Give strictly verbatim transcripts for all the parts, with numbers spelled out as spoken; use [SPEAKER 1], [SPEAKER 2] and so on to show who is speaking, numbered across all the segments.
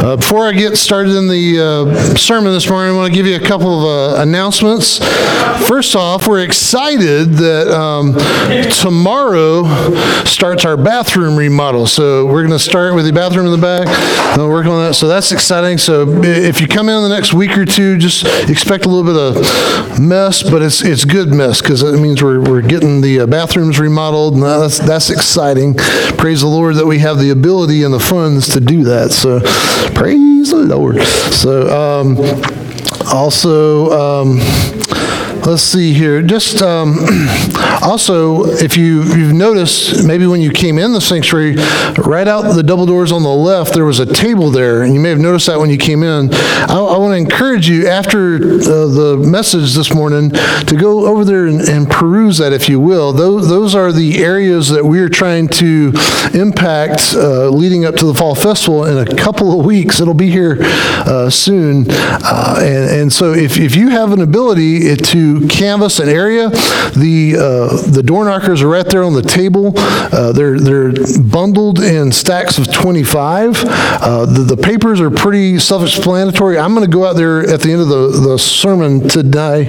[SPEAKER 1] Uh, before I get started in the uh, sermon this morning, I want to give you a couple of uh, announcements. First off, we're excited that um, tomorrow starts our bathroom remodel. So we're going to start with the bathroom in the back and we're working on that. So that's exciting. So if you come in the next week or two, just expect a little bit of mess, but it's it's good mess because it means we're we're getting the uh, bathrooms remodeled, and that's that's exciting. Praise the Lord that we have the ability and the funds to do that. So praise the Lord. So um, also. Um, Let's see here. Just um, also, if you, you've noticed, maybe when you came in the sanctuary, right out the double doors on the left, there was a table there, and you may have noticed that when you came in. I, I want to encourage you, after uh, the message this morning, to go over there and, and peruse that, if you will. Those, those are the areas that we're trying to impact uh, leading up to the Fall Festival in a couple of weeks. It'll be here uh, soon. Uh, and, and so if, if you have an ability to canvas an area, the uh, the door knockers are right there on the table. Uh, they're they're bundled in stacks of twenty-five. Uh, the, the papers are pretty self-explanatory. I'm going to go out there at the end of the, the sermon today,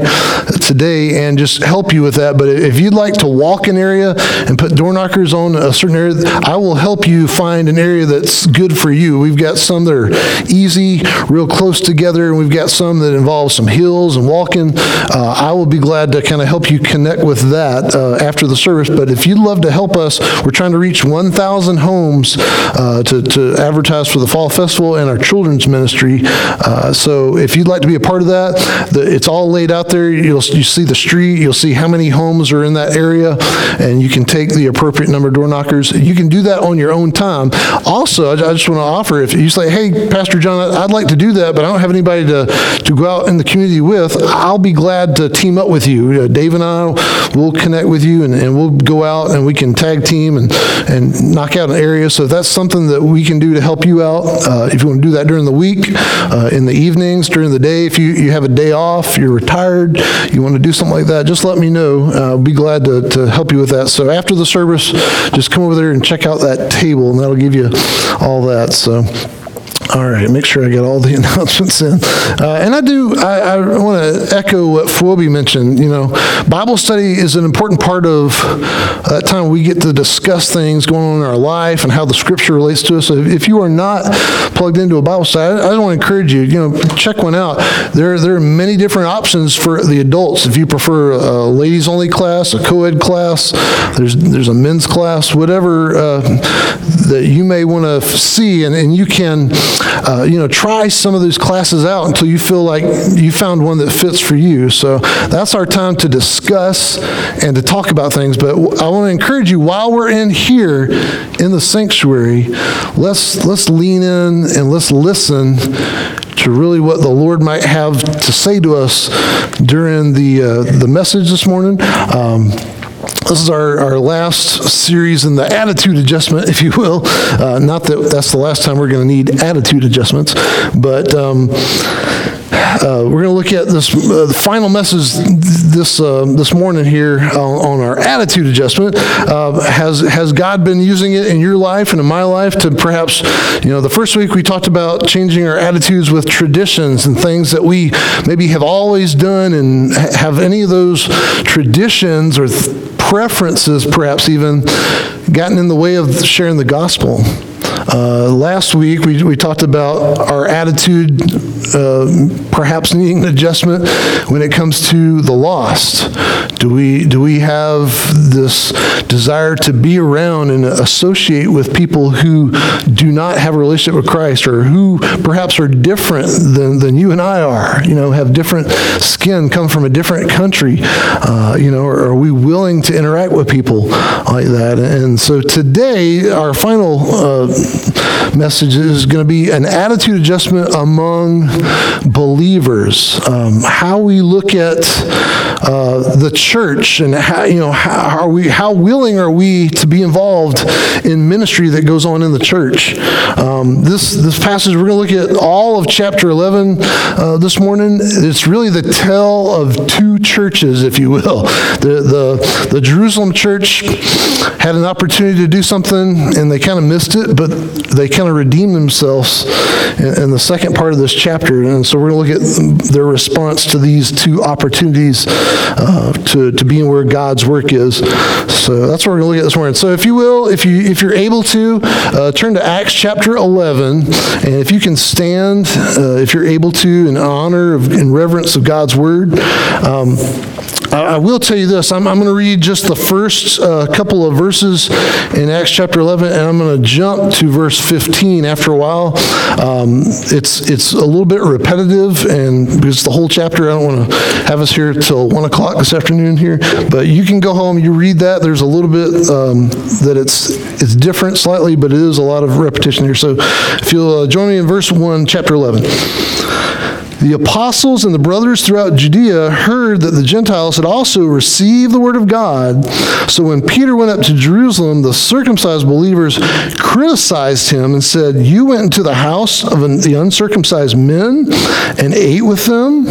[SPEAKER 1] today and just help you with that. But if you'd like to walk an area and put door knockers on a certain area, I will help you find an area that's good for you. We've got some that are easy, real close together, and we've got some that involve some hills and walking. Uh, I will be glad to kind of help you connect with that uh, after the service. But if you'd love to help us, we're trying to reach one thousand homes uh, to, to advertise for the Fall Festival and our children's ministry. Uh, so if you'd like to be a part of that, the, it's all laid out there. You'll you see the street. You'll see how many homes are in that area, and you can take the appropriate number of door knockers. You can do that on your own time. Also, I, I just want to offer, if you say, hey, Pastor John, I'd like to do that, but I don't have anybody to, to go out in the community with, I'll be glad to team up with you. Uh, Dave and I will connect with you, and, and we'll go out and we can tag team and, and knock out an area. So if that's something that we can do to help you out, uh, if you want to do that during the week, uh, in the evenings, during the day, if you, you have a day off, you're retired, you want to do something like that, just let me know. Uh, I'll be glad to, to help you with that. So after the service, just come over there and check out that table, and that'll give you all that. So. All right, make sure I get all the announcements in. Uh, and I do, I, I want to echo what Fwobi mentioned. You know, Bible study is an important part of that time we get to discuss things going on in our life and how the Scripture relates to us. So if you are not plugged into a Bible study, I, I want to encourage you, you know, check one out. There, there are many different options for the adults. If you prefer a ladies-only class, a co-ed class, there's there's a men's class, whatever uh, that you may want to see, and, and you can Uh, you know, try some of those classes out until you feel like you found one that fits for you. So that's our time to discuss and to talk about things. But I want to encourage you, while we're in here in the sanctuary, let's let's lean in and let's listen to really what the Lord might have to say to us during the uh, the message this morning. Um, This is our, our last series in the attitude adjustment, if you will. Uh, not that that's the last time we're going to need attitude adjustments, but um, uh, we're going to look at this uh, the final message this uh, this morning here on, on our attitude adjustment. Uh, has has God been using it in your life and in my life to perhaps, you know, the first week we talked about changing our attitudes with traditions and things that we maybe have always done, and have any of those traditions or th- preferences perhaps even gotten in the way of sharing the gospel. Uh, last week we, we talked about our attitude uh, perhaps needing an adjustment when it comes to the lost. Do we do we have this desire to be around and associate with people who do not have a relationship with Christ, or who perhaps are different than, than you and I are, you know, have different skin, come from a different country, uh, you know, or are we willing to interact with people like that? And so today, our final uh, message is going to be an attitude adjustment among believers. Um, how we look at uh, the church, and how, you know, how are we, how willing are we to be involved in ministry that goes on in the church? Um, this this passage, we're going to look at all of chapter eleven uh, this morning. It's really the tale of two churches, if you will. The the the Jerusalem church had an opportunity to do something, and they kind of missed it. But they kind of redeem themselves in, in the second part of this chapter. And so we're going to look at their response to these two opportunities uh, to, to being where God's work is. So that's what we're going to look at this morning. So if you will, if, you, if you're able to, uh, turn to Acts chapter eleven. And if you can stand, uh, if you're able to, in honor of, in reverence of God's word. Um, I will tell you this, I'm, I'm going to read just the first uh, couple of verses in Acts chapter eleven, and I'm going to jump to verse fifteen after a while. Um, it's it's a little bit repetitive, and because the whole chapter, I don't want to have us here till one o'clock this afternoon here, but you can go home, you read that. There's a little bit um, that it's it's different slightly, but it is a lot of repetition here. So if you'll uh, join me in verse one, chapter eleven. The apostles and the brothers throughout Judea heard that the Gentiles had also received the word of God. So when Peter went up to Jerusalem, the circumcised believers criticized him and said, "You went into the house of the uncircumcised men and ate with them?"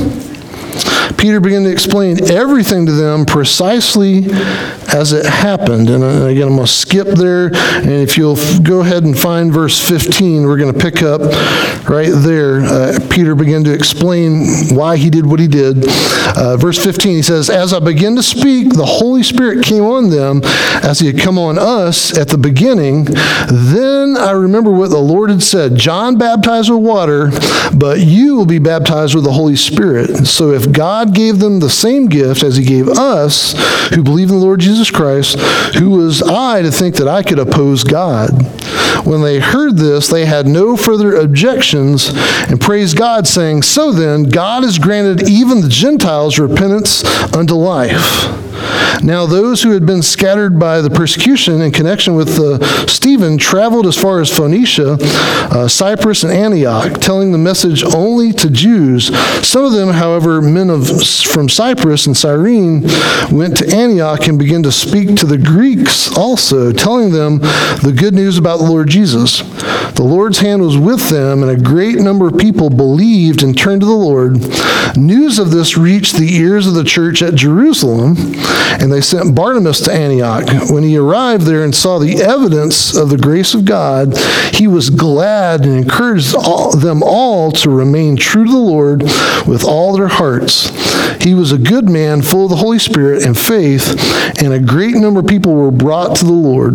[SPEAKER 1] Peter began to explain everything to them precisely as it happened. And again, I'm going to skip there. And if you'll go ahead and find verse fifteen, we're going to pick up right there. Uh, Peter began to explain why he did what he did. Uh, verse fifteen, he says, "As I began to speak, the Holy Spirit came on them as he had come on us at the beginning. Then I remember what the Lord had said, 'John baptized with water, but you will be baptized with the Holy Spirit.' So if God gave them the same gift as he gave us, who believe in the Lord Jesus Christ, who was I to think that I could oppose God?" When they heard this, they had no further objections and praised God, saying, "So then, God has granted even the Gentiles repentance unto life." Now those who had been scattered by the persecution in connection with uh, Stephen traveled as far as Phoenicia, uh, Cyprus, and Antioch, telling the message only to Jews. Some of them, however, men of from Cyprus and Cyrene, went to Antioch and began to speak to the Greeks also, telling them the good news about the Lord Jesus. The Lord's hand was with them, and a great number of people believed and turned to the Lord. News of this reached the ears of the church at Jerusalem, and they sent Barnabas to Antioch. When he arrived there and saw the evidence of the grace of God, he was glad and encouraged all, them all to remain true to the Lord with all their hearts. He was a good man, full of the Holy Spirit and faith, and a great number of people were brought to the Lord.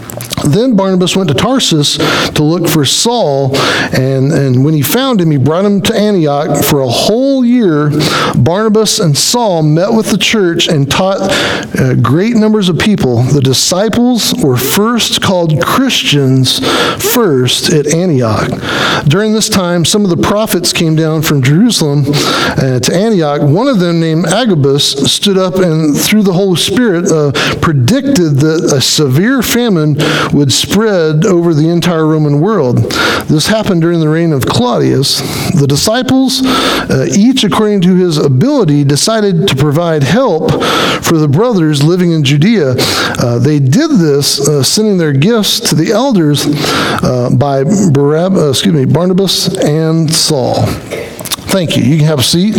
[SPEAKER 1] Then Barnabas went to Tarsus to look for Saul, and, and when he found him, he brought him to Antioch. For a whole year, Barnabas and Saul met with the church and taught uh, great numbers of people. The disciples were first called Christians first at Antioch. During this time, some of the prophets came down from Jerusalem uh, to Antioch. One of them, named Agabus, stood up and through the Holy Spirit uh, predicted that a severe famine would spread over the entire Roman world. This happened during the reign of Claudius. The disciples, uh, each according to his ability, decided to provide help for the brothers living in Judea. Uh, they did this, uh, sending their gifts to the elders uh, by Barab- uh, excuse me, Barnabas and Saul. Thank you. You can have a seat.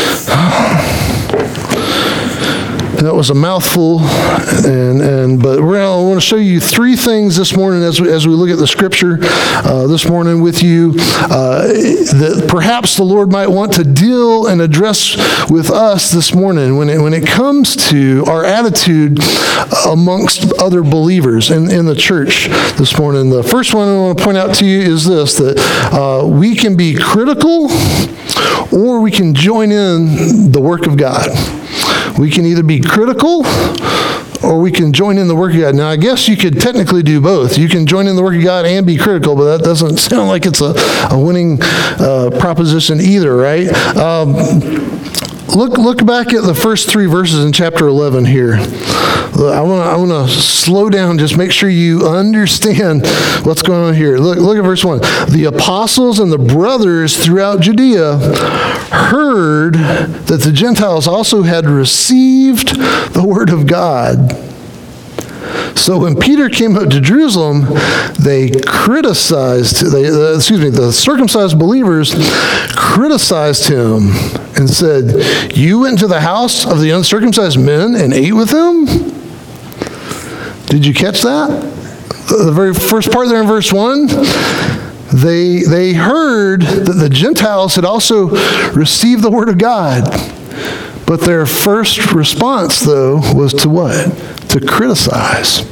[SPEAKER 1] That was a mouthful, and and but we're gonna, I want to show you three things this morning as we, as we look at the scripture uh, this morning with you uh, that perhaps the Lord might want to deal and address with us this morning when it, when it comes to our attitude amongst other believers in, in the church this morning. The first one I want to point out to you is this, that uh, we can be critical or we can join in the work of God. We can either be critical or we can join in the work of God. Now, I guess you could technically do both. You can join in the work of God and be critical, but that doesn't sound like it's a, a winning uh, proposition either, right? Um, look look back at the first three verses in chapter eleven here. I want to I want to slow down, just make sure you understand what's going on here. Look, look at verse one. The apostles and the brothers throughout Judea heard that the Gentiles also had received the word of God. So when Peter came up to Jerusalem, they criticized, they, uh, excuse me, the circumcised believers criticized him and said, "You went into the house of the uncircumcised men and ate with them?" Did you catch that? the very first part there in verse one, they, they heard that the Gentiles had also received the word of God. But their first response, though, was to what? To criticize.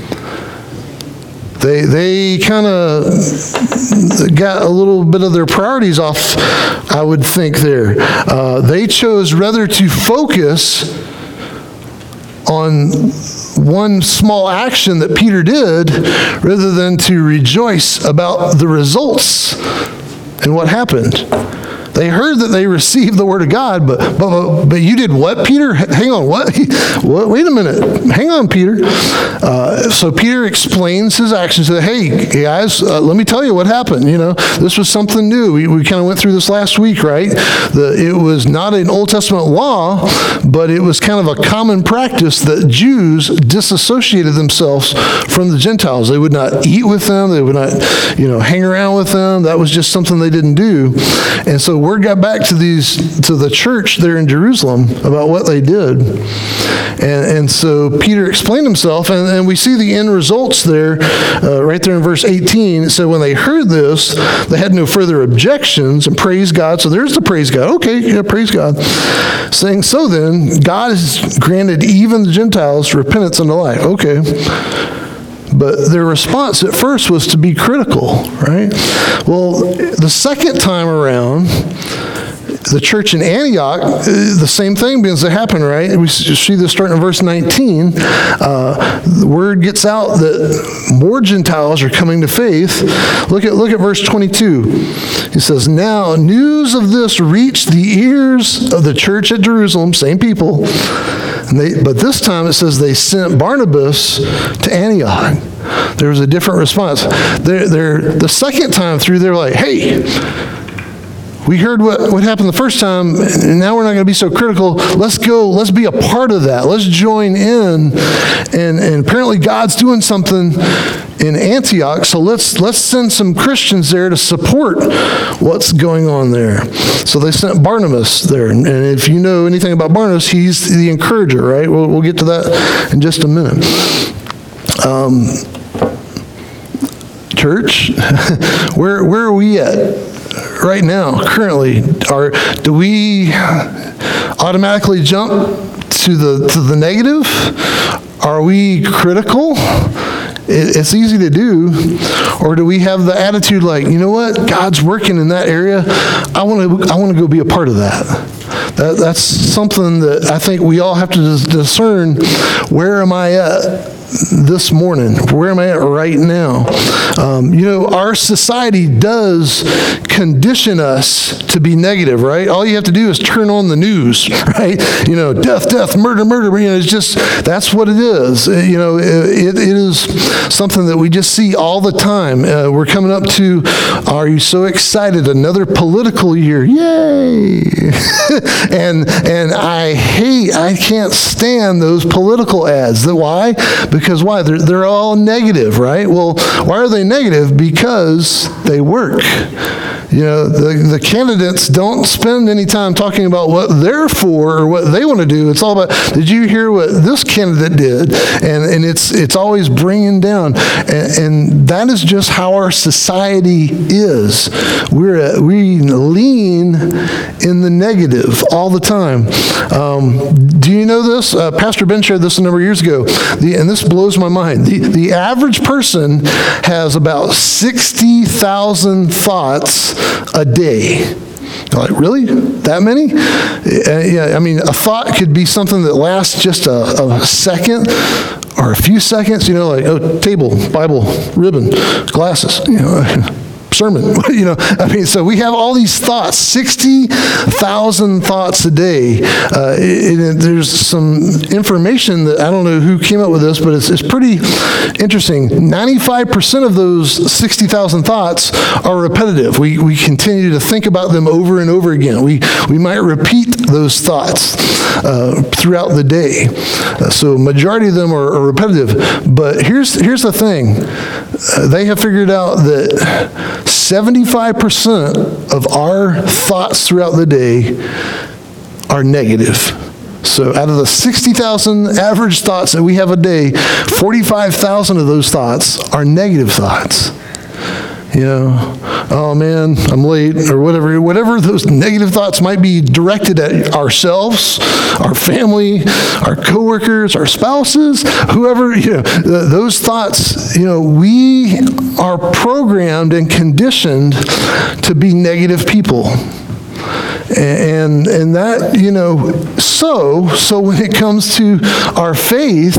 [SPEAKER 1] They they kind of got a little bit of their priorities off, I would think, there. Uh, they chose rather to focus on one small action that Peter did rather than to rejoice about the results and what happened. They heard that they received the word of God, but but but you did what, Peter? Hang on, what? what? Wait a minute. Hang on, Peter. Uh, so Peter explains his actions. Said, hey, guys, uh, let me tell you what happened. You know, this was something new. We, we kind of went through this last week, right? The, it was not an Old Testament law, but it was kind of a common practice that Jews disassociated themselves from the Gentiles. They would not eat with them. They would not, you know, hang around with them. That was just something they didn't do. And so word got back to these to the church there in Jerusalem about what they did. And, and so Peter explained himself, and, and we see the end results there, uh, right there in verse eighteen. So when they heard this, they had no further objections and praised God. So there's the praise God. Okay, yeah, praise God. Saying, so then, God has granted even the Gentiles repentance unto life. Okay. But their response at first was to be critical, right? Well, the second time around, the church in Antioch, the same thing begins to happen, right? We see this starting in verse nineteen. Uh, the word gets out that more Gentiles are coming to faith. Look at look at verse twenty-two. He says, now news of this reached the ears of the church at Jerusalem, same people. And they, but this time it says they sent Barnabas to Antioch. There was a different response. They're, they're, the second time through, they're like, hey, we heard what, what happened the first time, and now we're not going to be so critical. Let's go, let's be a part of that. Let's join in. And, and apparently God's doing something in Antioch, so let's let's send some Christians there to support what's going on there. So they sent Barnabas there. And if you know anything about Barnabas, he's the encourager, right? We'll, we'll get to that in just a minute. Um, church, where where are we at? Right now, currently, are do we automatically jump to the to the negative? Are we critical? It, it's easy to do. Or do we have the attitude like, you know what, God's working in that area. I want to I want to go be a part of that. That. That's something that I think we all have to discern. Where am I at this morning? Where am I at right now? Um, you know, our society does condition us to be negative, right? All you have to do is turn on the news, right? You know, death, death, murder, murder. You know, it's just, that's what it is. You know, it, it is something that we just see all the time. Uh, we're coming up to, are you so excited? Another political year. Yay! and and I hate, I can't stand those political ads. Why? Because why? They're, they're all negative, right? Well, why are they negative? Because they work. You know, the, the candidates don't spend any time talking about what they're for or what they want to do. It's all about, did you hear what this candidate did? And and it's it's always bringing down. And, and that is just how our society is. We're we lean in the negative all the time. Um, do you know this? Uh, Pastor Ben shared this a number of years ago, the, and this blows my mind. The, the average person has about sixty thousand thoughts a day. You're like, really? That many? Uh, yeah, I mean, a thought could be something that lasts just a, a second or a few seconds. You know, like, oh, table, Bible, ribbon, glasses, you know, sermon. You know, I mean, so we have all these thoughts, sixty thousand thoughts a day. Uh, it, it, there's some information that I don't know who came up with this, but it's, it's pretty interesting. ninety-five percent of those sixty thousand thoughts are repetitive. We we continue to think about them over and over again. We we might repeat those thoughts uh, throughout the day. Uh, so majority of them are, are repetitive. But here's here's the thing. Uh, they have figured out that seventy-five percent of our thoughts throughout the day are negative. So out of the sixty thousand average thoughts that we have a day, forty-five thousand of those thoughts are negative thoughts. You know, oh man, I'm late, or whatever. Whatever those negative thoughts might be directed at ourselves, our family, our coworkers, our spouses, whoever, you know, th- those thoughts, you know, we are programmed and conditioned to be negative people. And and that, you know, so, so when it comes to our faith,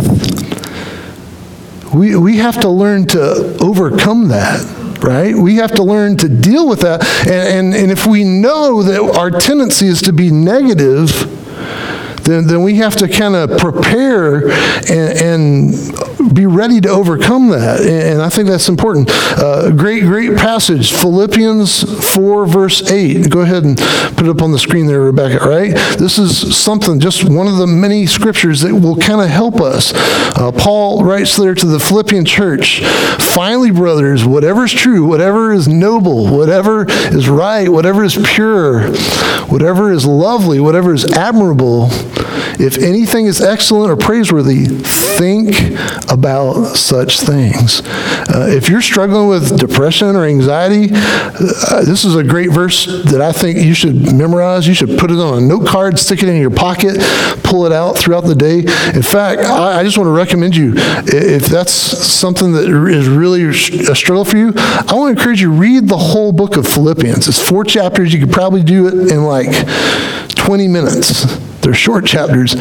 [SPEAKER 1] we we have to learn to overcome that. Right? We have to learn to deal with that. And, and, and if we know that our tendency is to be negative, then, then we have to kind of prepare and, and be ready to overcome that. And I think that's important. Uh, great, great passage, Philippians four, verse eight. Go ahead and put it up on the screen there, Rebecca, right? This is something, just one of the many scriptures that will kind of help us. Uh, Paul writes there to the Philippian church, finally, brothers, whatever is true, whatever is noble, whatever is right, whatever is pure, whatever is lovely, whatever is admirable, if anything is excellent or praiseworthy, think about such things. Uh, if you're struggling with depression or anxiety, uh, this is a great verse that I think you should memorize. You should put it on a note card, stick it in your pocket, pull it out throughout the day. In fact, I, I just want to recommend you, if that's something that is really a struggle for you, I want to encourage you to read the whole book of Philippians. It's four chapters. You could probably do it in like twenty minutes. They're short chapters.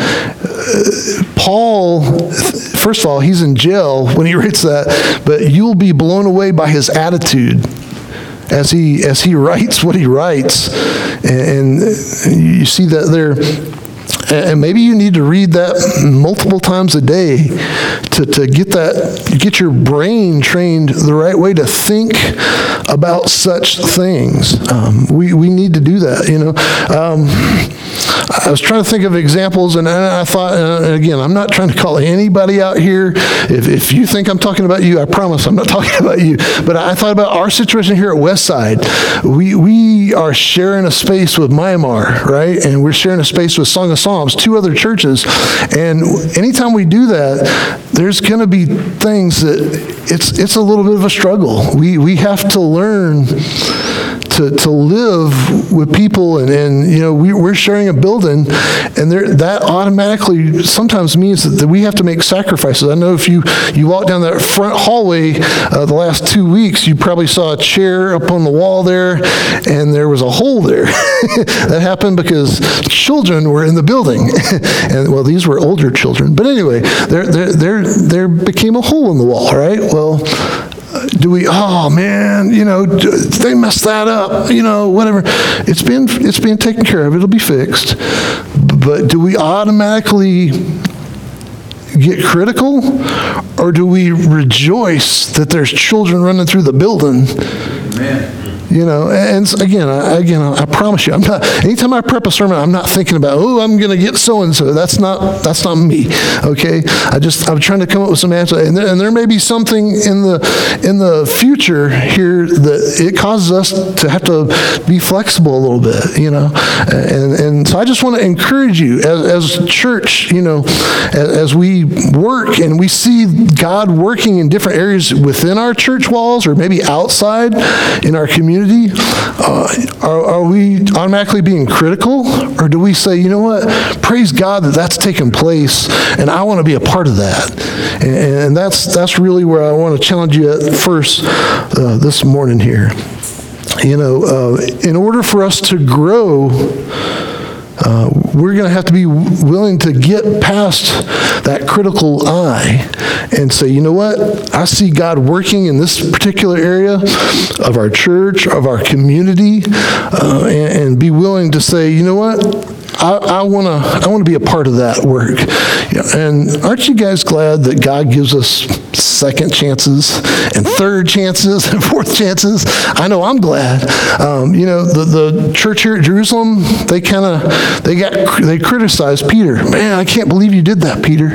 [SPEAKER 1] Uh, Paul, first of all, he's in jail when he writes that, but you'll be blown away by his attitude as he as he writes what he writes. And, and you see that there. And maybe you need to read that multiple times a day to, to get that, get your brain trained the right way to think about such things. Um, we, we need to do that, you know. Um, I was trying to think of examples, and I thought, and again, I'm not trying to call anybody out here. If, if you think I'm talking about you, I promise I'm not talking about you. But I thought about our situation here at Westside. We, we are sharing a space with Myanmar, right? And we're sharing a space with Song of Psalms, two other churches. And anytime we do that, there's going to be things that it's it's a little bit of a struggle. We we have to learn to to live with people, and, and you know, we, we're sharing a building, and there, that automatically sometimes means that, that we have to make sacrifices. I know if you, you walk down that front hallway uh, the last two weeks, you probably saw a chair up on the wall there, and there was a hole there. That happened because children were in the building. And well, these were older children. But anyway, there, there, there, there became a hole in the wall, right? Well, do we, oh man, you know, they messed that up, you know, whatever. It's been, it's being taken care of. It'll be fixed. But do we automatically get critical, or do we rejoice that there's children running through the building? Amen. You know, and again, I, again, I promise you, I'm not. Anytime I prep a sermon, I'm not thinking about, oh, I'm going to get so and so. That's not. That's not me. Okay. I just. I'm trying to come up with some answers, and there, and there may be something in the in the future here that it causes us to have to be flexible a little bit. You know, and and so I just want to encourage you as as church. You know, as, as we work and we see God working in different areas within our church walls, or maybe outside in our community. Uh, are, are we automatically being critical, or do we say, you know what, praise God that that's taken place, and I want to be a part of that? And, and that's that's really where I want to challenge you at first uh, this morning here. You know, uh, in order for us to grow, Uh, we're going to have to be willing to get past that critical eye and say, you know what? I see God working in this particular area of our church, of our community, uh, and, and be willing to say, you know what? I want to I want to be a part of that work. Yeah, and aren't you guys glad that God gives us second chances and third chances and fourth chances? I know I'm glad. Um, you know, the, the church here at Jerusalem, they kind of they got they criticized Peter. Man, I can't believe you did that, Peter.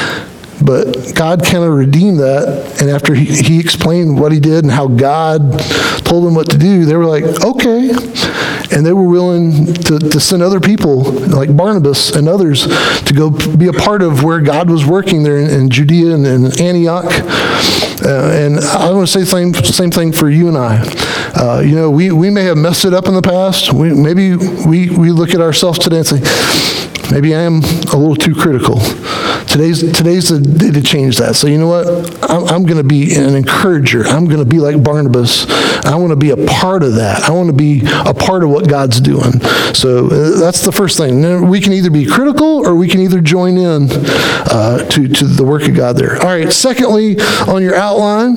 [SPEAKER 1] But God kind of redeemed that, and after he, he explained what he did and how God told them what to do, they were like, okay. and they were willing to, to send other people, like Barnabas and others, to go be a part of where God was working there in, in Judea and in Antioch. Uh, and I want to say the same, same thing for you and I. Uh, you know, we, we may have messed it up in the past. We, maybe we, we look at ourselves today and say, maybe I am a little too critical. Today's today's the day to change that. So you know what? I'm, I'm going to be an encourager. I'm going to be like Barnabas. I want to be a part of that. I want to be a part of what God's doing. So uh, that's the first thing. We can either be critical or we can either join in uh, to, to the work of God there. All right, secondly, on your outline,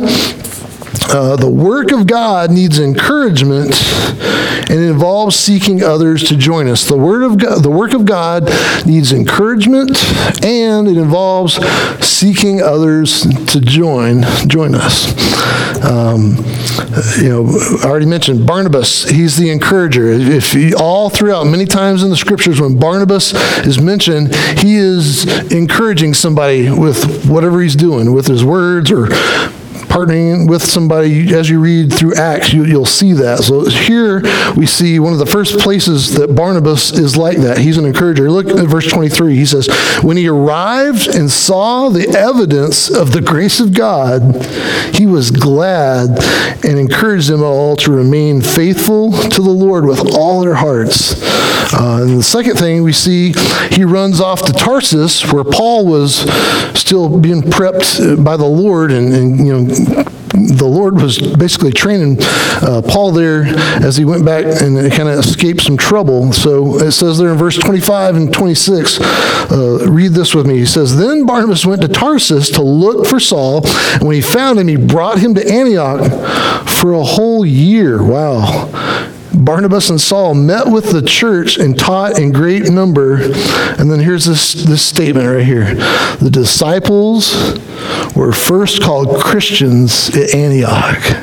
[SPEAKER 1] Uh, the work of God needs encouragement, and it involves seeking others to join us. The word of God, the work of God needs encouragement, and it involves seeking others to join join us. Um, you know, I already mentioned Barnabas. He's the encourager. If he, all throughout, many times in the scriptures, when Barnabas is mentioned, he is encouraging somebody with whatever he's doing, with his words or partnering with somebody. As you read through Acts, you, you'll see that. So here we see one of the first places that Barnabas is like that. He's an encourager. Look at verse twenty-three. He says, when he arrived and saw the evidence of the grace of God, he was glad and encouraged them all to remain faithful to the Lord with all their hearts. Uh, and the second thing we see, he runs off to Tarsus, where Paul was still being prepped by the Lord, and, and you know, the Lord was basically training uh, Paul there as he went back and kind of escaped some trouble. So it says there in verse twenty-five and twenty-six, uh, read this with me. He says, then Barnabas went to Tarsus to look for Saul, and when he found him, he brought him to Antioch for a whole year. Wow. Barnabas and Saul met with the church and taught in great number. And then here's this, this statement right here. The disciples were first called Christians at Antioch.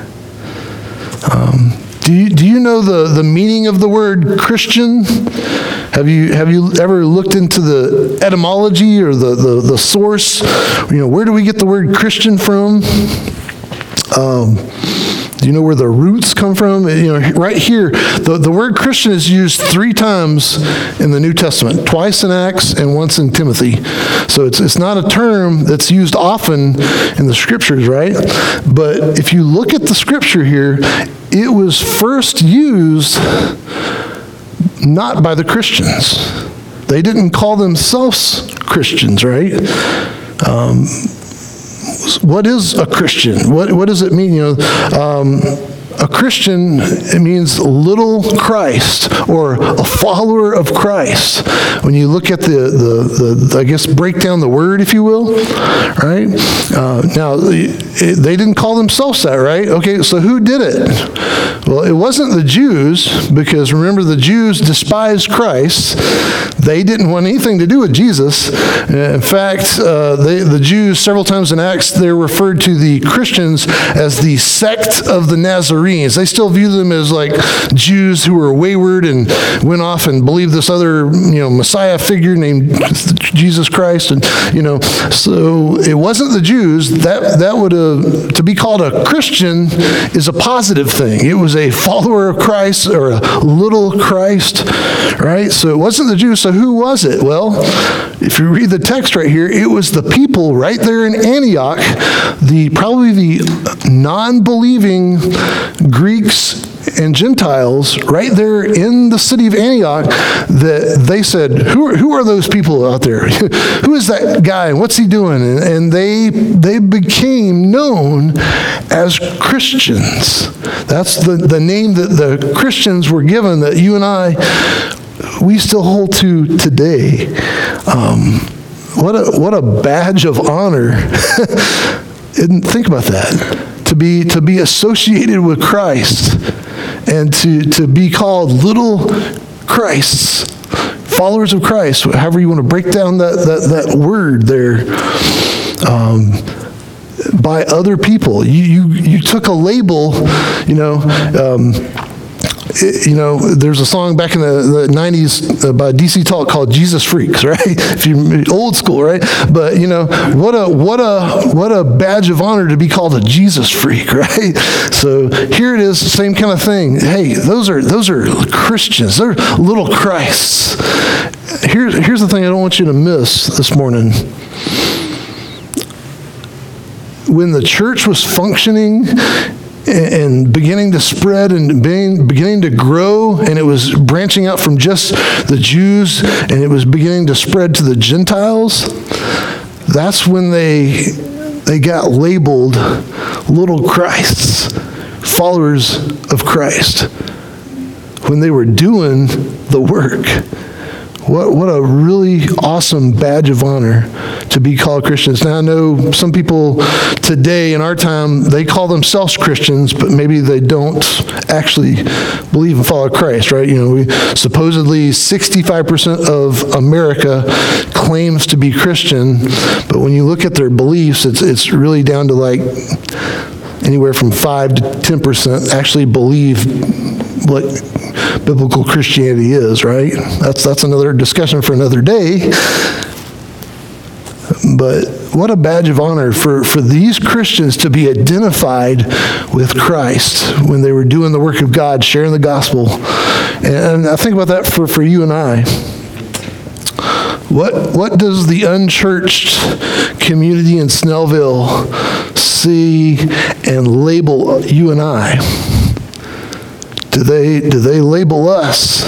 [SPEAKER 1] Um, do you, do you know the, the meaning of the word Christian? Have you have you ever looked into the etymology or the, the, the source? You know, where do we get the word Christian from? Um, Do you know where the roots come from? You know, right here, the, the word Christian is used three times in the New Testament, twice in Acts and once in Timothy. So it's it's not a term that's used often in the scriptures, right? But if you look at the scripture here, it was first used not by the Christians. They didn't call themselves Christians, right? Um, What is a Christian? What what does it mean? You know, um, a Christian, it means little Christ, or a follower of Christ. When you look at the, the, the I guess, break down the word, if you will, right? Uh, now, it, they didn't call themselves that, right? Okay, so who did it? Well, it wasn't the Jews, because remember, the Jews despised Christ. They didn't want anything to do with Jesus. In fact, uh, they, the Jews, several times in Acts, they're referred to the Christians as the sect of the Nazarenes. They still view them as like Jews who were wayward and went off and believed this other, you know, Messiah figure named Jesus Christ. And, you know, so it wasn't the Jews. That, that would, uh, to be called a Christian is a positive thing. It was a follower of Christ, or a little Christ, right? So it wasn't the Jews. So who was it? Well, if you read the text right here, it was the people right there in Antioch, the probably the non-believing Greeks and Gentiles right there in the city of Antioch, that they said, who are, who are those people out there? Who is that guy? What's he doing? And, and they they became known as Christians. That's the, the name that the Christians were given, that you and I, we still hold to today. Um, what a what a badge of honor. And think about that. To be to be associated with Christ, and to, to be called little Christs, followers of Christ, however you want to break down that that, that word there, um, by other people. You, you you took a label, you know. Um, it, you know, there's a song back in the, the nineties uh, by D C Talk called Jesus Freaks, right? If you're old school, right? But, you know, what a, what a, what a badge of honor to be called a Jesus freak, right? So here it is, same kind of thing. Hey, those are, those are Christians. They're little Christs. Here's, here's the thing I don't want you to miss this morning. When the church was functioning and beginning to spread and being, beginning to grow, and it was branching out from just the Jews, and it was beginning to spread to the Gentiles, that's when they they got labeled little Christs, followers of Christ, when they were doing the work. What what a really awesome badge of honor to be called Christians. Now, I know some people today in our time, they call themselves Christians, but maybe they don't actually believe and follow Christ, right? You know, we supposedly sixty-five percent of America claims to be Christian, but when you look at their beliefs, it's it's really down to like anywhere from five to ten percent actually believe what biblical Christianity is, right? That's that's another discussion for another day. But what a badge of honor for, for these Christians to be identified with Christ when they were doing the work of God, sharing the gospel. And I think about that for, for you and I. What what does the unchurched community in Snellville see and label you and I? Do they do they label us?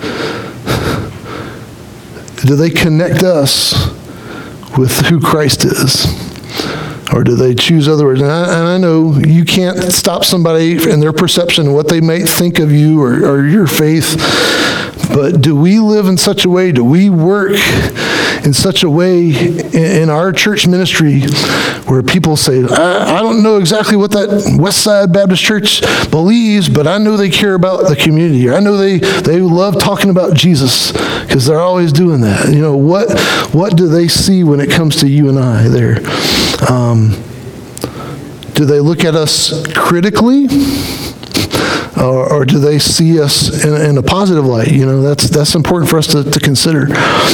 [SPEAKER 1] Do they connect us with who Christ is? Or do they choose other words? And I, and I know you can't stop somebody in their perception of what they might think of you or, or your faith, but do we live in such a way, do we work in such a way in, in our church ministry where people say, I, I don't know exactly what that Westside Baptist Church believes, but I know they care about the community, or I know they, they love talking about Jesus, because they're always doing that. You know, what what do they see when it comes to you and I there? Um, do they look at us critically? Or, or do they see us in, in a positive light? You know, that's that's important for us to, to consider.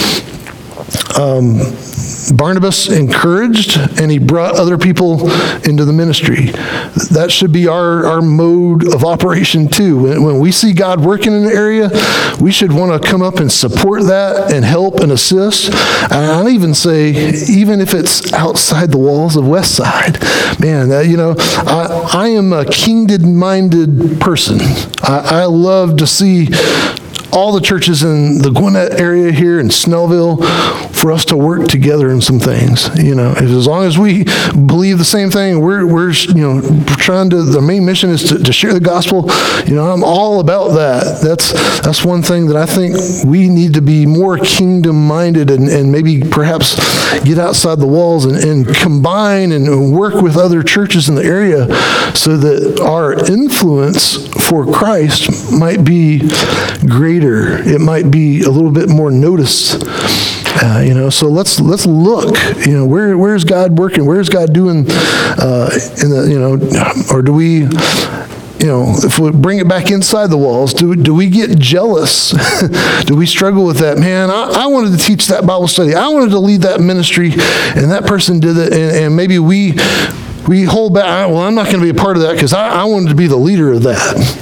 [SPEAKER 1] Um, Barnabas encouraged, and he brought other people into the ministry. That should be our, our mode of operation too. When, when we see God working in an area, we should want to come up and support that and help and assist. And I'd even say, even if it's outside the walls of Westside, man, uh, you know, I, I am a kingdom-minded person. I, I love to see all the churches in the Gwinnett area here in Snellville for us to work together in some things. You know, as long as we believe the same thing, we're, we're you know, trying to, the main mission is to, to share the gospel. You know, I'm all about that. That's that's one thing that I think we need to be more kingdom-minded and, and maybe perhaps get outside the walls and, and combine and work with other churches in the area so that our influence for Christ might be greater. It might be a little bit more noticed, uh, you know. So let's let's look. You know, where where's God working? Where's God doing? Uh, in the you know, or do we, you know, if we bring it back inside the walls, do do we get jealous? Do we struggle with that? Man, I, I wanted to teach that Bible study. I wanted to lead that ministry, and that person did it, and, and maybe we we hold back. Well, I'm not going to be a part of that because I, I wanted to be the leader of that.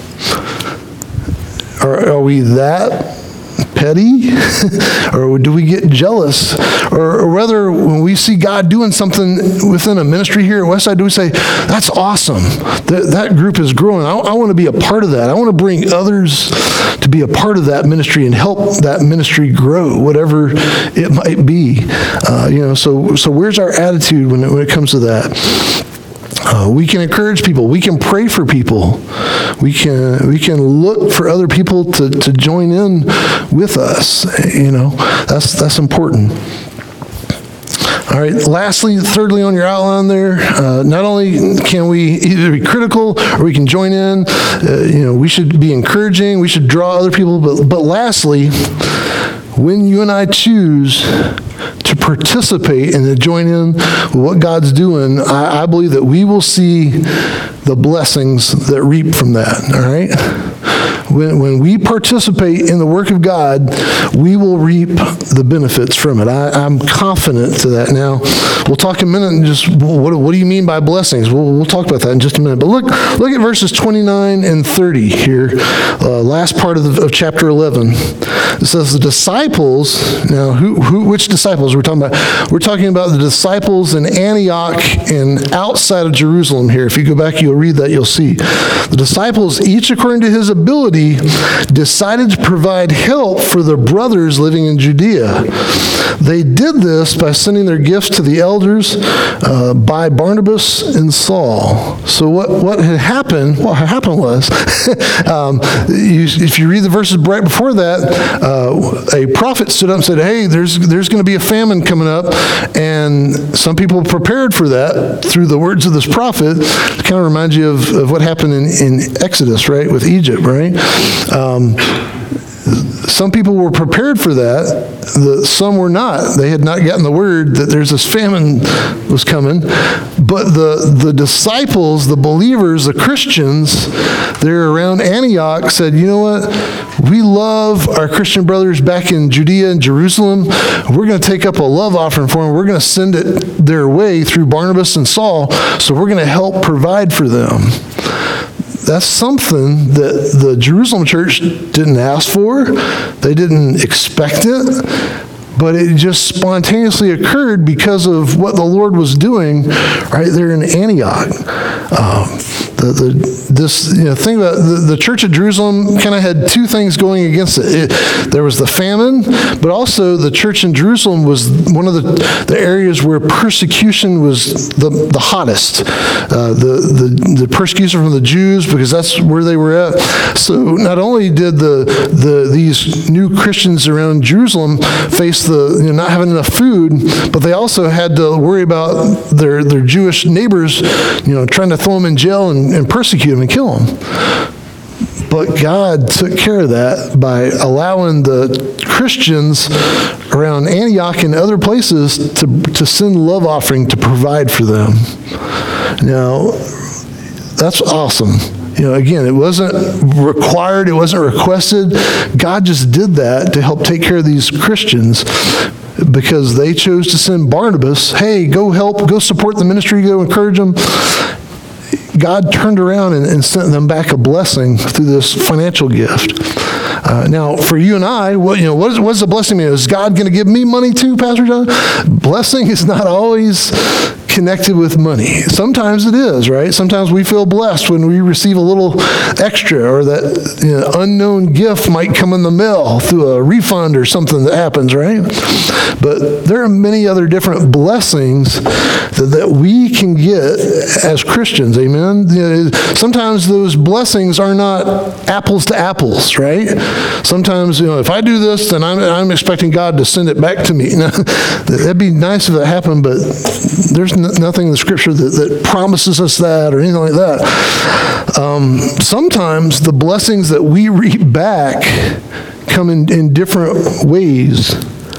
[SPEAKER 1] Are, are we that petty? Or do we get jealous? Or, or whether when we see God doing something within a ministry here at Westside, do we say, that's awesome. That, that group is growing. I, I want to be a part of that. I want to bring others to be a part of that ministry and help that ministry grow, whatever it might be. Uh, you know, so so where's our attitude when it, when it comes to that? Uh, we can encourage people. We can pray for people. We can we can look for other people to, to join in with us. You know, that's that's important. All right. Lastly, thirdly, on your outline there, uh, not only can we either be critical or we can join in. Uh, you know, we should be encouraging. We should draw other people. But but lastly, when you and I choose to participate and to join in with what God's doing, I, I believe that we will see the blessings that reap from that, all right? when, when we participate in the work of God, we will reap the benefits from it. I, I'm confident to that. Now, we'll talk a minute and just, what, what do you mean by blessings? We'll, we'll talk about that in just a minute. But look, look at verses twenty-nine and thirty here, uh, last part of, the, of chapter eleven. It says the disciples, now who, who, which disciples we're talking about? We're talking about the disciples in Antioch and outside of Jerusalem here. If you go back, you'll read that, you'll see. The disciples, each according to his ability, decided to provide help for the brothers living in Judea. They did this by sending their gifts to the elders uh, by Barnabas and Saul. So what, what had happened, what had happened was, um, you, if you read the verses right before that, uh, a prophet stood up and said, hey, there's, there's going to be a famine coming up, and some people prepared for that through the words of this prophet. It kind of reminds you of, of what happened in, in Exodus, right, with Egypt, right? Um, Some people were prepared for that. The, some were not. They had not gotten the word that there's this famine was coming. But the, the disciples, the believers, the Christians, they're around Antioch said, you know what? We love our Christian brothers back in Judea and Jerusalem. We're going to take up a love offering for them. We're going to send it their way through Barnabas and Saul. So we're going to help provide for them. That's something that the Jerusalem church didn't ask for. They didn't expect it, but it just spontaneously occurred because of what the Lord was doing right there in Antioch. Um, the, the, this, you know, think about the, the church of Jerusalem kind of had two things going against it. it. There was the famine, but also the church in Jerusalem was one of the, the areas where persecution was the, the hottest. Uh, the, the, the persecution from the Jews, because that's where they were at. So not only did the, the these new Christians around Jerusalem face the, you know, not having enough food, but they also had to worry about their, their Jewish neighbors, you know, trying to throw them in jail and, and persecute them and kill them. But God took care of that by allowing the Christians around Antioch and other places to, to send love offering to provide for them. Now, that's awesome. You know, again, it wasn't required, it wasn't requested. God just did that to help take care of these Christians because they chose to send Barnabas, hey, go help, go support the ministry, go encourage them. God turned around and, and sent them back a blessing through this financial gift. Uh, now, for you and I, what, you know, what, is, what does the blessing mean? Is God going to give me money too, Pastor John? Blessing is not always connected with money. Sometimes it is, right? Sometimes we feel blessed when we receive a little extra, or that, you know, unknown gift might come in the mail through a refund or something that happens, right? But there are many other different blessings that, that we can get as Christians, amen? You know, sometimes those blessings are not apples to apples, right? Sometimes, you know, if I do this, then I'm, I'm expecting God to send it back to me. Now, that'd be nice if that happened, but there's no nothing in the scripture that, that promises us that or anything like that. Um, sometimes the blessings that we reap back come in, in different ways.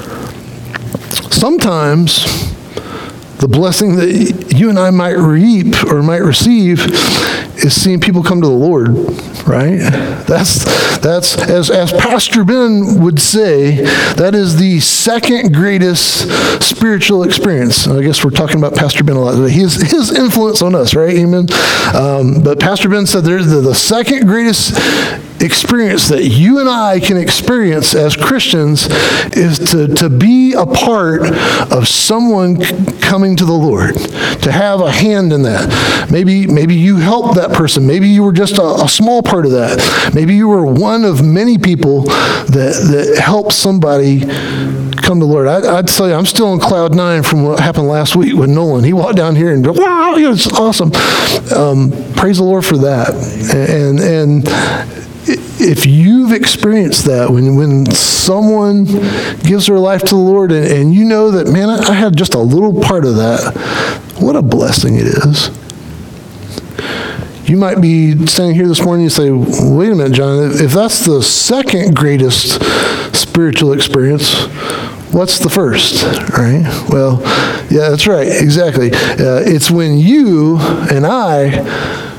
[SPEAKER 1] Sometimes the blessing that you and I might reap or might receive is seeing people come to the Lord, right? That's, that's as, as Pastor Ben would say, that is the second greatest spiritual experience. I guess we're talking about Pastor Ben a lot today. His, his influence on us, right? Amen? Um, but Pastor Ben said there's the, the second greatest experience that you and I can experience as Christians is to, to be a part of someone coming to the Lord, to have a hand in that. Maybe, maybe you helped that person. Maybe you were just a, a small part of that. Maybe you were one of many people that, that helped somebody come to the Lord. I, I'd tell you, I'm still on cloud nine from what happened last week with Nolan. He walked down here and go, wow, it was awesome. Um, praise the Lord for that. And, and, if you've experienced that, when, when someone gives their life to the Lord and, and you know that, man, I, I had just a little part of that, what a blessing it is. You might be standing here this morning and say, wait a minute, John, if that's the second greatest spiritual experience, what's the first, right? Well, yeah, that's right, exactly. Uh, it's when you and I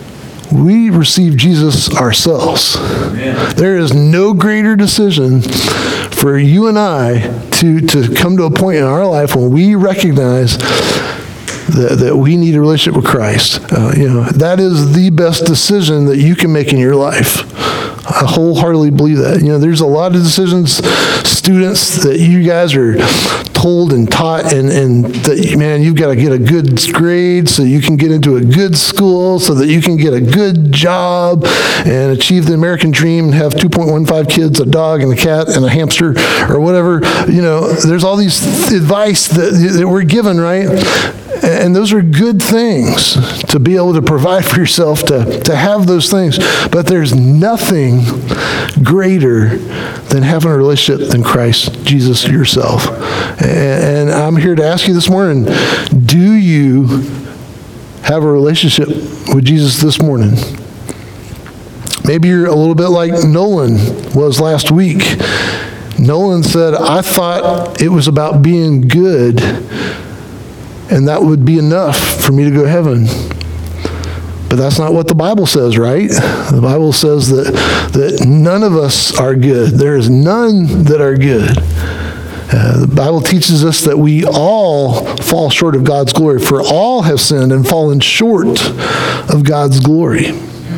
[SPEAKER 1] we receive Jesus ourselves. Amen. There is no greater decision for you and I to, to come to a point in our life when we recognize that, that we need a relationship with Christ. Uh, you know, that is the best decision that you can make in your life. I wholeheartedly believe that. You know, there's a lot of decisions, students, that you guys are told and taught, and, and that, man, you've got to get a good grade so you can get into a good school, so that you can get a good job and achieve the American dream and have two point one five kids, a dog and a cat and a hamster or whatever. You know, there's all these advice that, that we're given, right? And those are good things to be able to provide for yourself, to, to have those things. But there's nothing greater than having a relationship than Christ Jesus yourself. And, and I'm here to ask you this morning, do you have a relationship with Jesus this morning? Maybe you're a little bit like Nolan was last week. Nolan said, I thought it was about being good, and that would be enough for me to go to heaven. But that's not what the Bible says, right? The Bible says that, that none of us are good. There is none that are good. Uh, the Bible teaches us that we all fall short of God's glory, for all have sinned and fallen short of God's glory.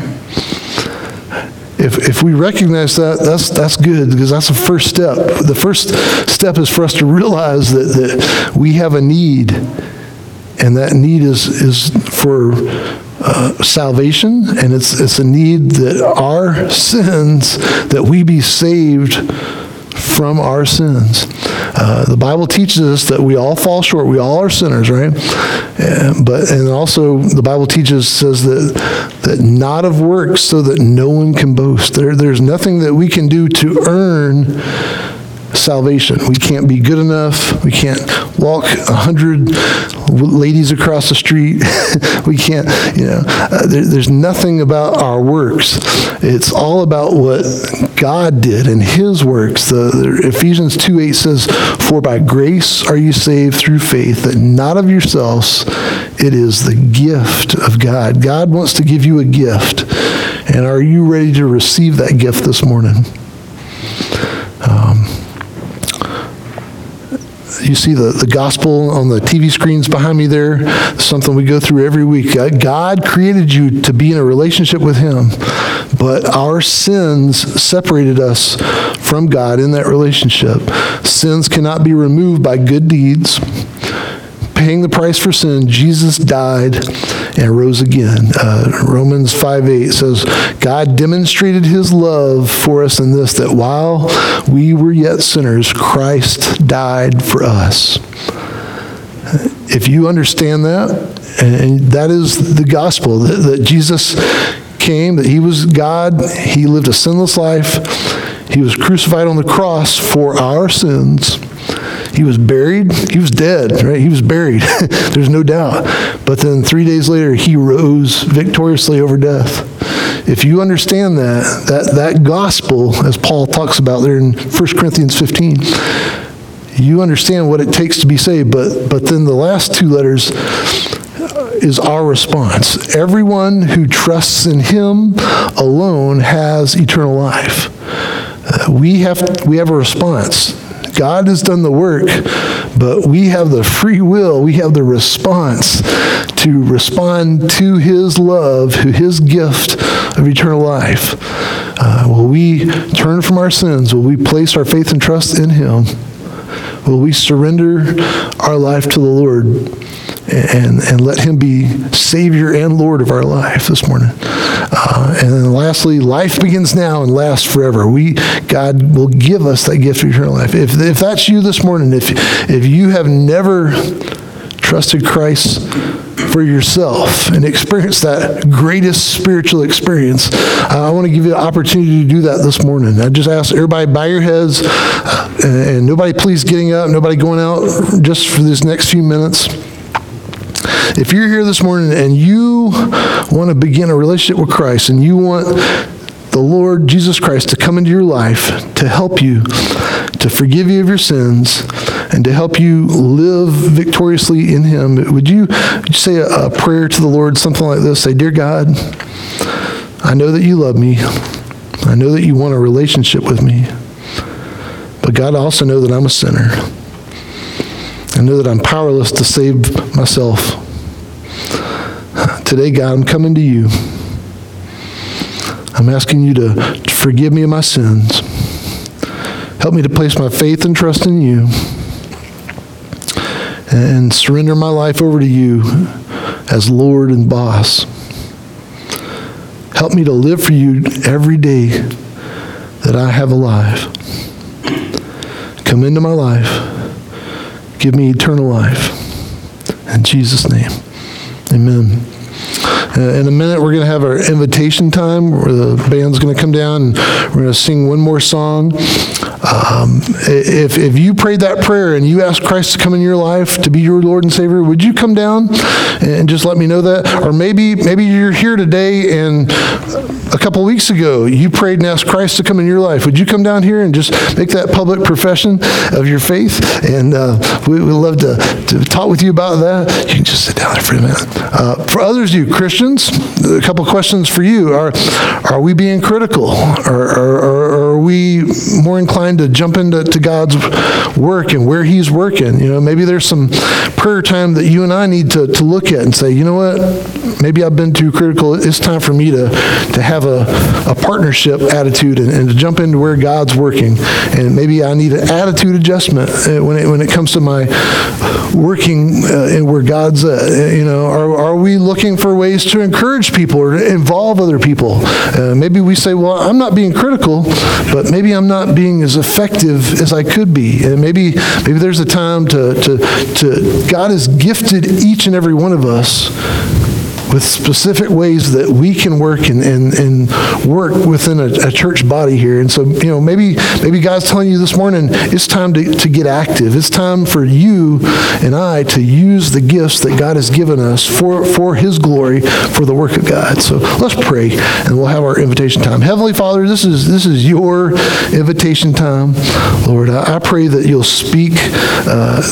[SPEAKER 1] If if we recognize that, that's that's good, because that's the first step. The first step is for us to realize that, that we have a need. And that need is is for uh, salvation, and it's it's a need that our sins, that we be saved from our sins. Uh, the Bible teaches us that we all fall short. We all are sinners, right? Uh, but and also the Bible teaches says that that not of works, so that no one can boast. There there's nothing that we can do to earn salvation. We can't be good enough. We can't walk a hundred ladies across the street. We can't, you know, uh, there, there's nothing about our works. It's all about what God did and His works. The, the Ephesians two eight says, for by grace are you saved through faith, that not of yourselves, it is the gift of God. God wants to give you a gift. And are you ready to receive that gift this morning? Um, You see the, the gospel on the T V screens behind me there, something we go through every week. God created you to be in a relationship with Him, but our sins separated us from God in that relationship. Sins cannot be removed by good deeds. Paying the price for sin, Jesus died and rose again. Uh, Romans five eight says, God demonstrated His love for us in this, that while we were yet sinners, Christ died for us. If you understand that, and that is the gospel, that, that Jesus came, that He was God, He lived a sinless life, He was crucified on the cross for our sins. He was buried. He was dead, right? He was buried. There's no doubt. But then three days later, He rose victoriously over death. If you understand that, that, that gospel, as Paul talks about there in First Corinthians fifteen, you understand what it takes to be saved. But, but then the last two letters is our response. Everyone who trusts in Him alone has eternal life. Uh, we have we have a response. God has done the work, but we have the free will, we have the response to respond to His love, to His gift of eternal life. Uh, will we turn from our sins? Will we place our faith and trust in Him? Will we surrender our life to the Lord and, and let Him be Savior and Lord of our life this morning? Uh, and then lastly, life begins now and lasts forever. We, God will give us that gift of eternal life. If, if that's you this morning, if, if you have never trusted Christ for yourself and experienced that greatest spiritual experience, uh, I want to give you an opportunity to do that this morning. I just ask everybody, bow your heads, uh, and, and nobody please getting up, nobody going out just for this next few minutes. If you're here this morning and you want to begin a relationship with Christ, and you want the Lord Jesus Christ to come into your life to help you, to forgive you of your sins, and to help you live victoriously in Him, would you, would you say a, a prayer to the Lord, something like this? Say, Dear God, I know that you love me. I know that you want a relationship with me. But God, I also know that I'm a sinner. I know that I'm powerless to save myself. Today, God, I'm coming to you. I'm asking you to, to forgive me of my sins. Help me to place my faith and trust in you and surrender my life over to you as Lord and boss. Help me to live for you every day that I have alive. Come into my life. Give me eternal life. In Jesus' name, amen. Uh, in a minute, we're going to have our invitation time where the band's going to come down and we're going to sing one more song. Um, if, if you prayed that prayer and you asked Christ to come in your life to be your Lord and Savior, would you come down and just let me know that? Or maybe maybe you're here today and a couple weeks ago you prayed and asked Christ to come in your life. Would you come down here and just make that public profession of your faith? And uh, we would love to, to talk with you about that. You can just sit down there for a minute. Uh, for others of you, Christians, a couple questions for you. Are, are we being critical? Or, or, or are we more inclined to jump into to God's work and where he's working? You know, maybe there's some prayer time that you and I need to, to look at and say, you know what, maybe I've been too critical. It's time for me to, to have a, a partnership attitude and, and to jump into where God's working. And maybe I need an attitude adjustment when it, when it comes to my working uh, and where God's, uh, you know, are, are we looking for ways to encourage people or to involve other people? Uh, maybe we say, well, I'm not being critical, but maybe I'm not being as effective as I could be. And maybe maybe there's a time to, to, to God has gifted each and every one of us with specific ways that we can work and, and, and work within a, a church body here. And so, you know, maybe maybe God's telling you this morning, it's time to, to get active. It's time for you and I to use the gifts that God has given us for, for his glory, for the work of God. So let's pray, and we'll have our invitation time. Heavenly Father, this is this is your invitation time. Lord, I, I pray that you'll speak uh,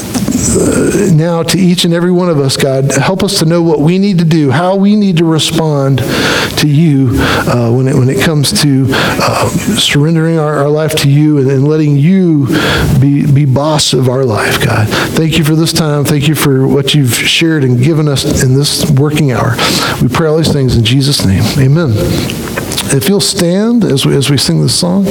[SPEAKER 1] now to each and every one of us, God. Help us to know what we need to do, how we need to respond to you uh, when it when it comes to uh, surrendering our, our life to you and, and letting you be be boss of our life, God. Thank you for this time. Thank you for what you've shared and given us in this working hour. We pray all these things in Jesus' name. Amen. If you'll stand as we, as we sing this song.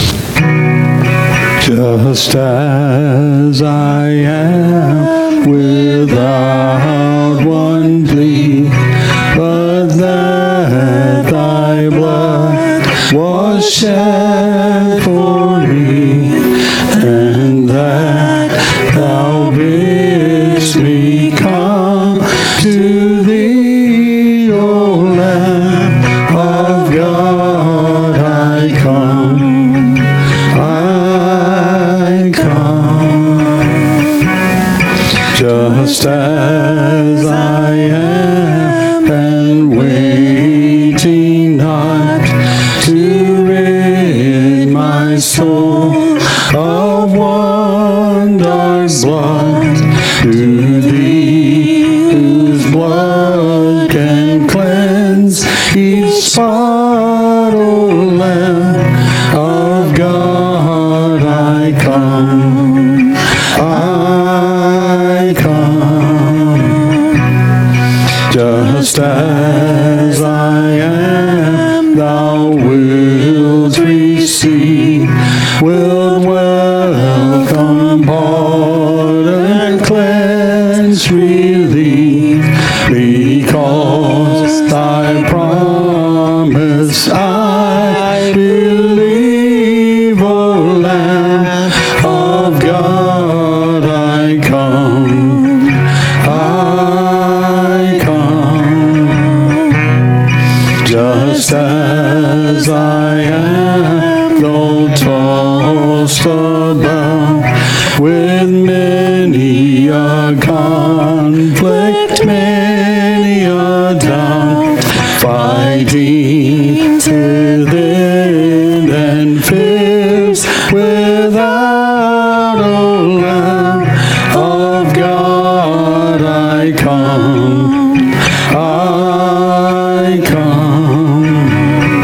[SPEAKER 2] Just as I am, without one plea, but that thy blood was shed for me, and that thou bidst me come to thee, O Lamb of God, I come, I come. Just as I am, and waiting not to rid my soul of one dark blood, to thee whose blood can cleanse each spot, O Lamb of God, I come, I come. Just as I am, thou wilt receive, wilt welcome, pardon, and cleanse, relief, because thy promise I believe, O Lamb of God, I come, I come. Just as I am, though tossed about with many a conflict, many a doubt, fighting within and fears without, O Lamb of God, I come, I come.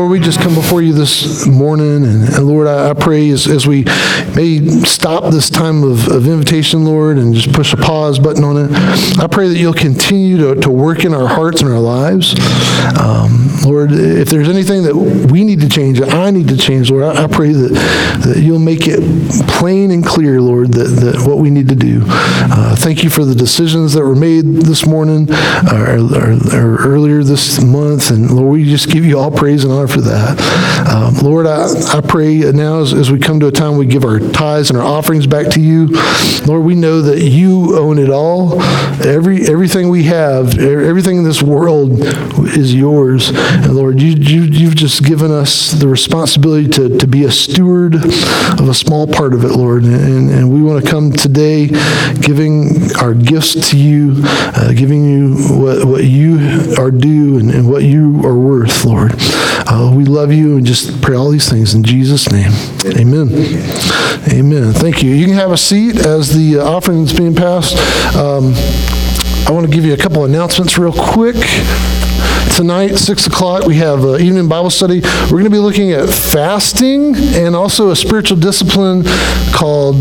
[SPEAKER 1] Lord, we just come before you this morning, and, and Lord, I, I pray as, as we may stop this time of, of invitation, Lord, and just push a pause button on it, I pray that you'll continue to, to work in our hearts and our lives. Um, Lord, if there's anything that we need to change, that I need to change, Lord, I, I pray that, that you'll make it plain and clear, Lord, that, that what we need to do. Uh, thank you for the decisions that were made this morning or, or, or earlier this month, and Lord, we just give you all praise and honor for that. Um, Lord, I, I pray now as, as we come to a time we give our tithes and our offerings back to you. Lord, we know that you own it all. Every everything we have, everything in this world is yours. And Lord, you, you, you've just given us the responsibility to, to be a steward of a small part of it, Lord. And, and we want to come today giving our gifts to you, uh, giving you what, what you are due and, and what you are worth, Lord. Uh, we love you and just pray all these things in Jesus' name. Amen. Amen. Thank you. You can have a seat as the offering is being passed. Um, I want to give you a couple announcements real quick. Tonight, six o'clock, we have uh, evening Bible study. We're going to be looking at fasting and also a spiritual discipline called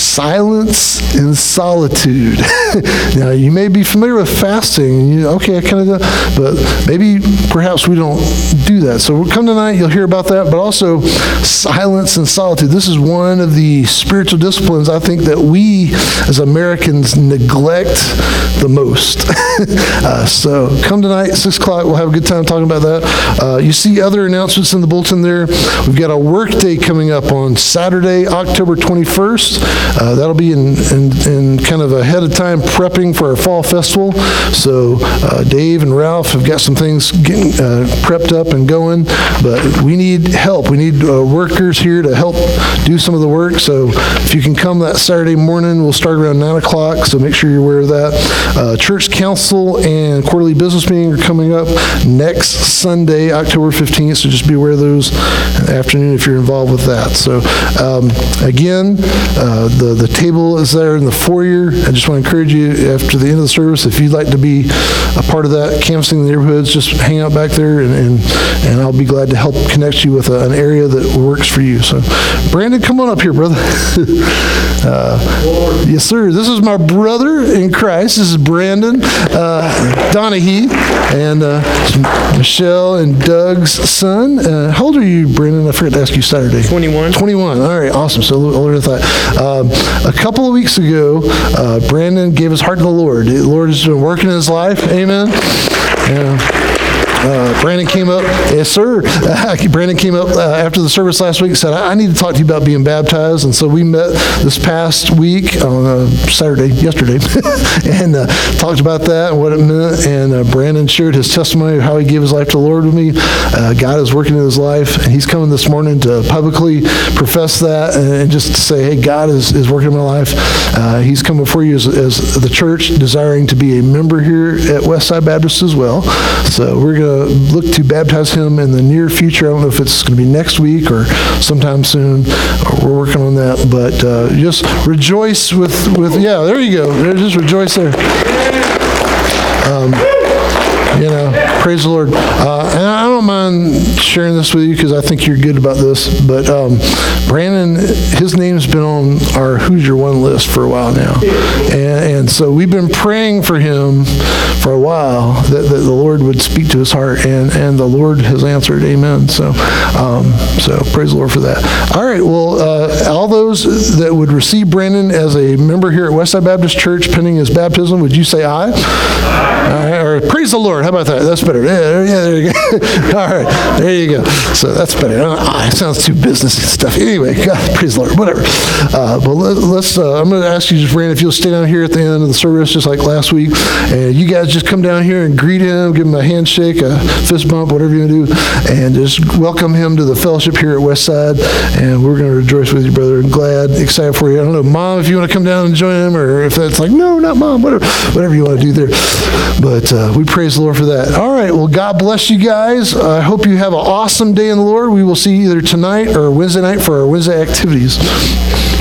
[SPEAKER 1] silence and solitude. Now, you may be familiar with fasting. And you, okay, I kind of do, but maybe perhaps we don't do that. So we'll come tonight, you'll hear about that, but also silence and solitude. This is one of the spiritual disciplines I think that we as Americans neglect the most. uh, so come tonight, six o'clock. We'll have a good time talking about that. Uh, you see other announcements in the bulletin there. We've got a work day coming up on Saturday, October twenty-first. Uh, that'll be in, in, in kind of ahead of time prepping for our fall festival. So uh, Dave and Ralph have got some things getting uh, prepped up and going, but we need help. We need uh, workers here to help do some of the work. So if you can come that Saturday morning, we'll start around nine o'clock, so make sure you're aware of that. Uh, church council and quarterly business meeting are coming up next Sunday, October fifteenth, so just be aware of those in the afternoon if you're involved with that. So um, again, uh, the, the table is there in the foyer. I just want to encourage you after the end of the service, if you'd like to be a part of that, canvassing the neighborhoods, just hang out back there, and, and, and I'll be glad to help connect you with a, an area that works for you. So Brandon, come on up here, brother. uh, yes, sir. This is my brother in Christ. This is Brandon uh, Donahue, and uh, Michelle and Doug's son. Uh, how old are you, Brandon? I forgot to ask you Saturday.
[SPEAKER 3] twenty-one.
[SPEAKER 1] twenty-one. All right, awesome. So a little older than I thought. Um, a couple of weeks ago, uh, Brandon gave his heart to the Lord. The Lord has been working in his life. Amen. Yeah. Uh, Brandon came up, yes sir, Brandon came up uh, after the service last week and said, I, I need to talk to you about being baptized. And so we met this past week on uh, Saturday, yesterday, and uh, talked about that and what it meant. And uh, Brandon shared his testimony of how he gave his life to the Lord with me. Uh, God is working in his life, and he's coming this morning to publicly profess that and, and just to say, hey, God is, is working in my life. Uh, he's coming before you as, as the church, desiring to be a member here at Westside Baptist as well. So we're going to look to baptize him in the near future. I don't know if it's going to be next week or sometime soon. We're working on that, but uh, just rejoice with, with, yeah, there you go. Just rejoice there. Um, You know, praise the Lord. Uh, and I don't mind sharing this with you because I think you're good about this. But um, Brandon, his name's been on our Who's Your One list for a while now. And, and so we've been praying for him for a while that, that the Lord would speak to his heart. And, and the Lord has answered. Amen. So, um, so praise the Lord for that. All right. Well, uh, all those that would receive Brandon as a member here at Westside Baptist Church pending his baptism, would you say aye? All right. Or praise the Lord. How about that? That's better. Yeah, yeah, there you go. All right, there you go. So that's better. Ah, it sounds too businessy stuff. Anyway, God, praise the Lord. Whatever. Uh, but let, let's. Uh, I'm going to ask you, just Brandon, if you'll stay down here at the end of the service, just like last week, and you guys just come down here and greet him, give him a handshake, a fist bump, whatever you want to do, and just welcome him to the fellowship here at Westside. And we're going to rejoice with you, brother. I'm glad, excited for you. I don't know, Mom, if you want to come down and join him, or if that's like, no, not Mom, whatever, whatever you want to do there. But uh, we praise the Lord for that. All right, well, God bless you guys. I hope you have an awesome day in the Lord. We will see you either tonight or Wednesday night for our Wednesday activities.